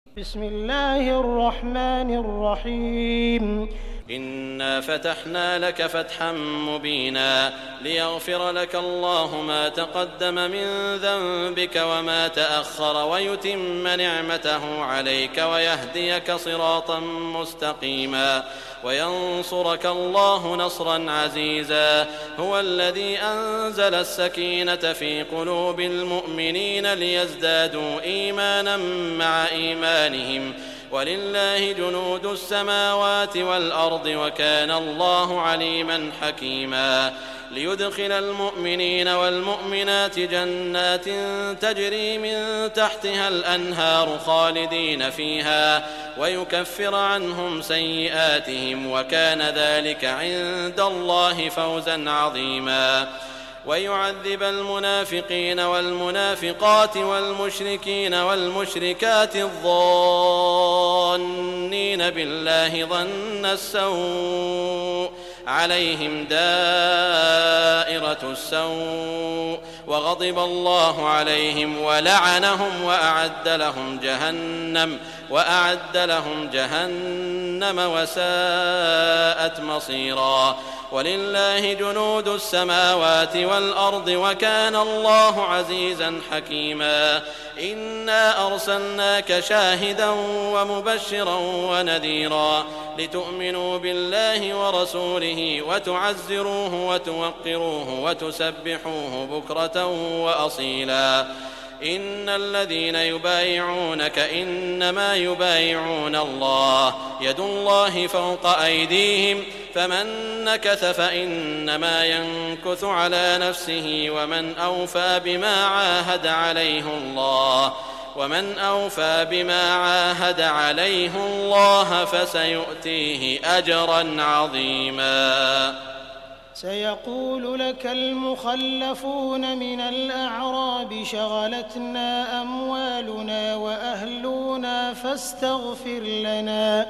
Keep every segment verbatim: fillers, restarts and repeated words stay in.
بسم الله الرحمن الرحيم. إنا فتحنا لك فتحا مبينا ليغفر لك الله ما تقدم من ذنبك وما تأخر ويتم نعمته عليك ويهديك صراطا مستقيما وينصرك الله نصرا عزيزا. هو الذي أنزل السكينة في قلوب المؤمنين ليزدادوا إيمانا مع إيمانهم ولله جنود السماوات والأرض وكان الله عليما حكيما. ليدخل المؤمنين والمؤمنات جنات تجري من تحتها الأنهار خالدين فيها ويكفر عنهم سيئاتهم وكان ذلك عند الله فوزا عظيما. ويعذب المنافقين والمنافقات والمشركين والمشركات الظانين بالله ظن السوء عليهم دائرة السوء وغضب الله عليهم ولعنهم وأعد لهم جهنم وأعد لهم جهنم وساءت مصيرا. ولله جنود السماوات والأرض وكان الله عزيزا حكيما. إنا أرسلناك شاهدا ومبشرا ونذيرا لتؤمنوا بالله ورسوله وتعزروه وتوقروه وتسبحوه بكرة وأصيلا. إن الذين يبايعونك إنما يبايعون الله يد الله فوق أيديهم فمن نكث فإنما ينكث على نفسه ومن أوفى بما عاهد عليه الله ومن أوفى بما عاهد عليه الله فسيؤتيه أجرا عظيما. سيقول لك المخلفون من الأعراب شغلتنا أموالنا وأهلنا فاستغفر لنا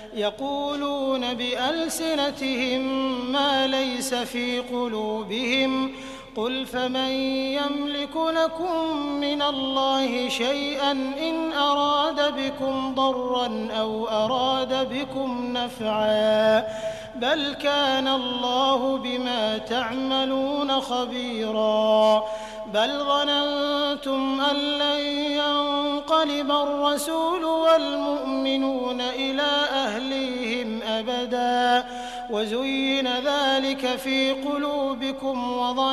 يقولون بألسنتهم ما ليس في قلوبهم قل فمن يملك لكم من الله شيئا إن أراد بكم ضرا أو أراد بكم نفعا بل كان الله بما تعملون خبيرا. بل ظننتم أن لن ينقلب الرسول والمؤمنون إلى أهليهم أبدا وزين ذلك في قلوبكم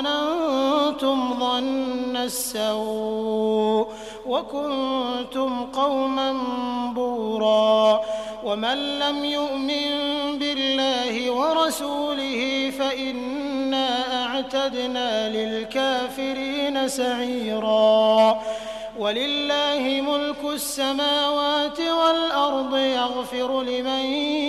وظننتم ظن السوء وكنتم قوما بورا. ومن لم يؤمن بالله ورسوله فإنا أعتدنا للكافرين سعيرا. ولله ملك السماوات والأرض يغفر لمن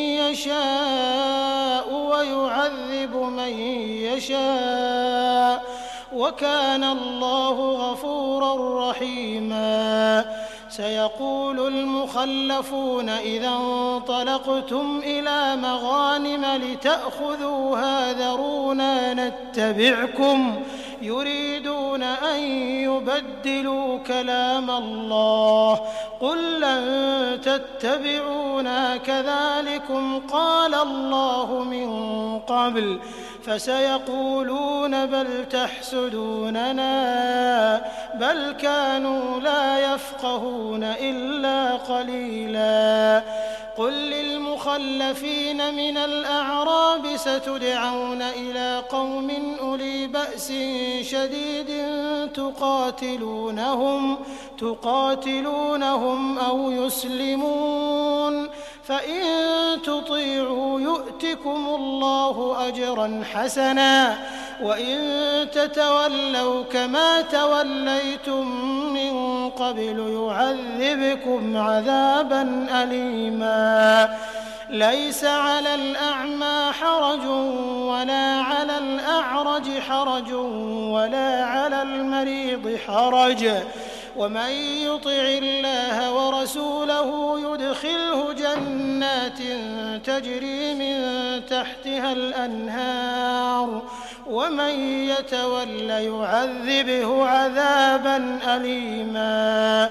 يشاء ويعذب من يشاء وكان الله غفورا رحيما. سيقول المخلفون إذا انطلقتم إلى مغانم لتأخذوها ذرونا نتبعكم يريدون أن يبدلوا كلام الله قل لن تتبعونا كذلكم قال الله من قبل فسيقولون بل تحسدوننا بل كانوا لا يفقهون إلا قليلا. قل للمخلفين من الأعراب ستدعون إلى قوم أولي بأس شديد تقاتلونهم تقاتلونهم أو يسلمون فإن تطيعوا يؤتكم الله أجرا حسنا وإن تتولوا كما توليتم من قبل يعذبكم عذابا أليما. ليس على الأعمى حرج ولا على الأعرج حرج ولا على المريض حرج ومن يطع الله ورسوله يدخله جنات تجري من تحتها الأنهار ومن يتول يعذبه عذابا أليما.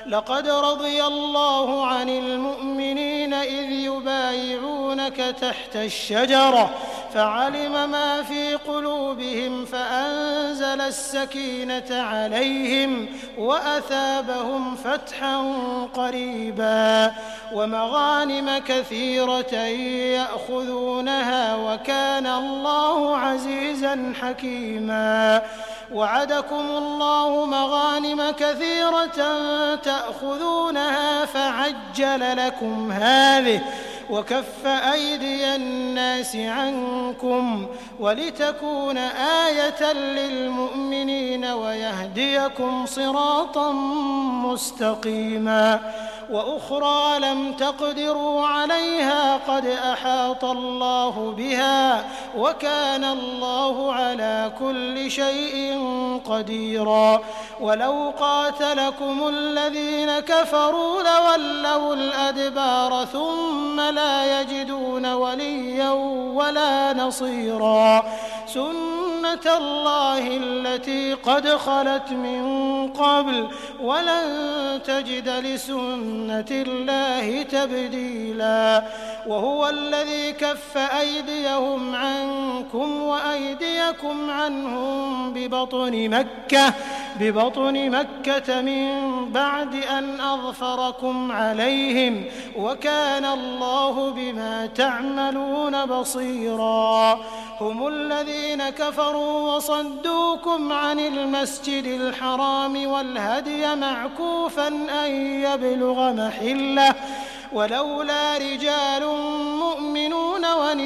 لقد رضي الله عن المؤمنين إذ يبايعونك تحت الشجرة فعلم ما في قلوبهم فأنزل السكينة عليهم وأثابهم فتحا قريبا ومغانم كثيرة يأخذونها وكان الله عزيزا حكيما وعدكم الله مغانم كثيرة تأخذونها فعجل لكم هذه وكف أيدي الناس عنكم ولتكون آية للمؤمنين ويهديكم صراطا مستقيما وأخرى لم تقدروا عليها قد أحاط الله بها وكان الله على كل شيء قديرا ولو قاتلكم الذين كفروا لولوا الأدبار ثم لا يجدون وليا ولا نصيرا سنة الله التي قد خلت من قبل ولن تجد لسنة الله تبديلا وهو الذي كف أيديهم عنكم وأيديكم عنهم ببطن مكة ببطن مكة من بعد أن أظفركم عليهم وكان الله بما تعملون بصيرا هم الذين كفروا وصدوكم عن المسجد الحرام والهدي معكوفا أن يبلغ محله ولولا رجال مؤمنون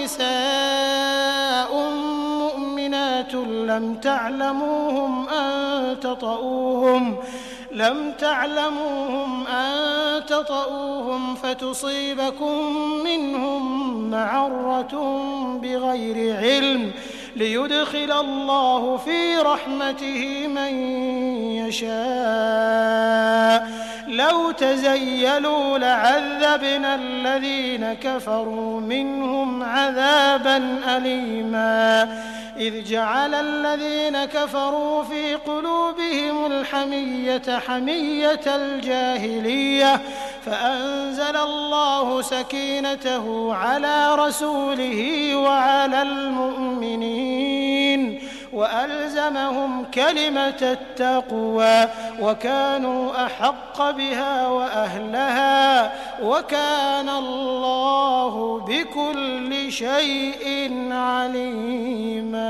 ونساء مؤمنات لم تعلموهم أن تطؤوهم لم تعلموهم أن تطؤوهم فتصيبكم منهم معرة بغير علم ليدخل الله في رحمته من يشاء لو تزيلوا لعذبنا الذين كفروا منهم عذابا أليما إذ جعل الذين كفروا في قلوبهم الحمية حمية الجاهلية فأنزل الله سكينته على رسوله وعلى المؤمنين وألزمهم كلمة التقوى وكانوا أحق بها وأهلها وكان الله بكل شيء عليما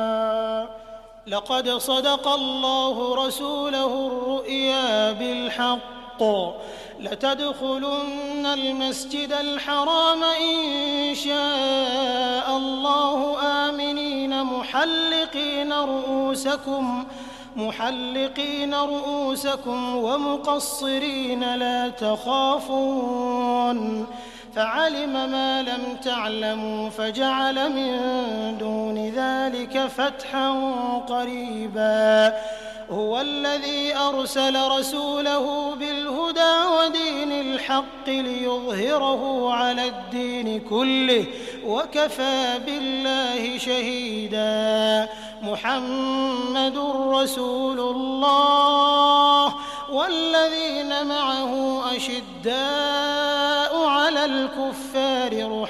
لقد صدق الله رسوله الرؤيا بالحق لتدخلن المسجد الحرام إن شاء الله آمنين محلقين رؤوسكم محلقين رؤوسكم ومقصرين لا تخافون فعلم ما لم تعلموا فجعل من دون ذلك فتحا قريبا هو الذي أرسل رسوله بالهدى ودين الحق ليظهره على الدين كله وكفى بالله شهيدا محمد رسول الله والذين معه أشداء على الكفار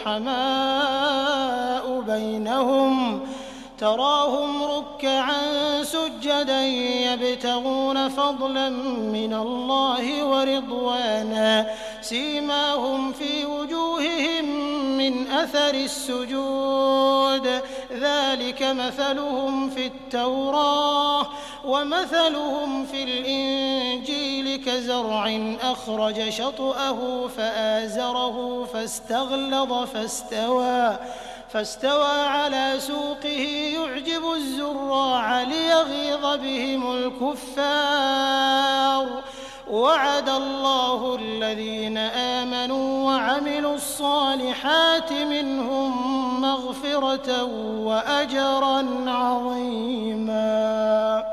رحماء بينهم تراهم ركعا سجدا يبتغون فضلا من الله ورضوانا سيماهم في وجوههم من أثر السجود ذلك مثلهم في التوراة ومثلهم في الإنجيل كزرع أخرج شطأه فآزره فاستغلظ فاستوى فاستوى على سوقه يعجب الزراع ليغيظ بهم الكفار وعد الله الذين آمنوا وعملوا الصالحات منهم مغفرة وأجرا عظيما